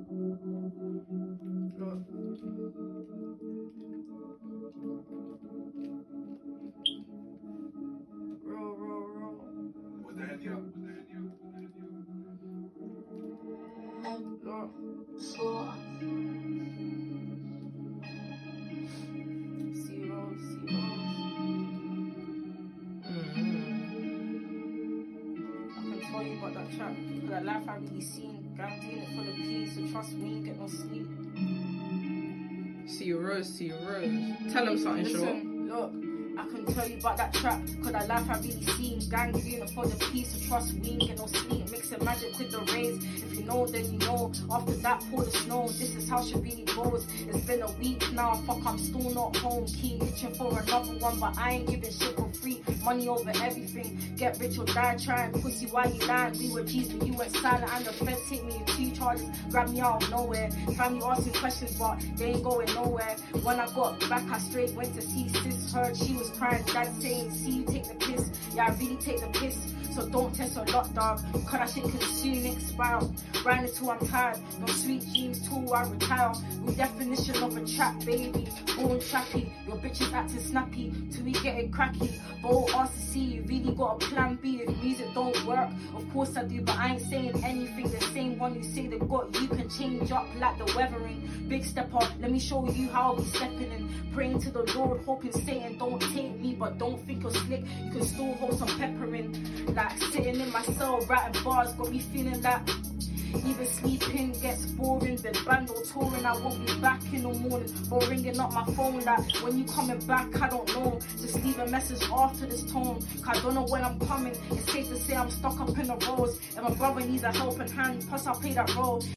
Tell you about that trap, that life I really seen. I'm doing it for the peace, so trust me, you get no sleep. See you Rose. Tell them something, Listen, look, I can tell you about that trap, cause that life I really seen. Gang doing it for the peace, so trust me, you get no sleep. Mixing magic with the rays, if you know, then you know. After that, pour the snow, this is how she really goes. It's been a week now, fuck, I'm still not home. Keep itching for another one, but I ain't giving shit for free. Money over everything, get rich or die trying. Pussy, why you lying? We were G's, but you went silent. And the feds take me in 2 charges, grab me out of nowhere. Family asking questions, but they ain't going nowhere. When I got back, I straight went to see sis. Heard she was crying, dad saying, see you take the piss. Yeah, I really take the piss, so don't test a lot, dog. Cause that shit can soon expire. Riding until I'm tired, no sweet dreams till I retire. With definition of a trap, baby, born trappy. Your bitch is acting snappy, till we get it cracky. But ask to see you really got a plan B. If music don't work, of course I do, but I ain't saying anything. The same one you say they got, you can change up like the weathering. Big step up, let me show you how I'll be stepping in. Praying to the Lord, hoping Satan don't take me, but don't think you're slick. You can still hold some pepper in. Like sitting in my cell, writing bars, got me feeling like even sleeping gets boring. Been band or touring, I won't be back in the morning. Or ringing up my phone like, when you coming back, I don't know. Just leave a message after this tone, cause I don't know when I'm coming. It's safe to say I'm stuck up in the roads, and my brother needs a helping hand, plus I'll play that role.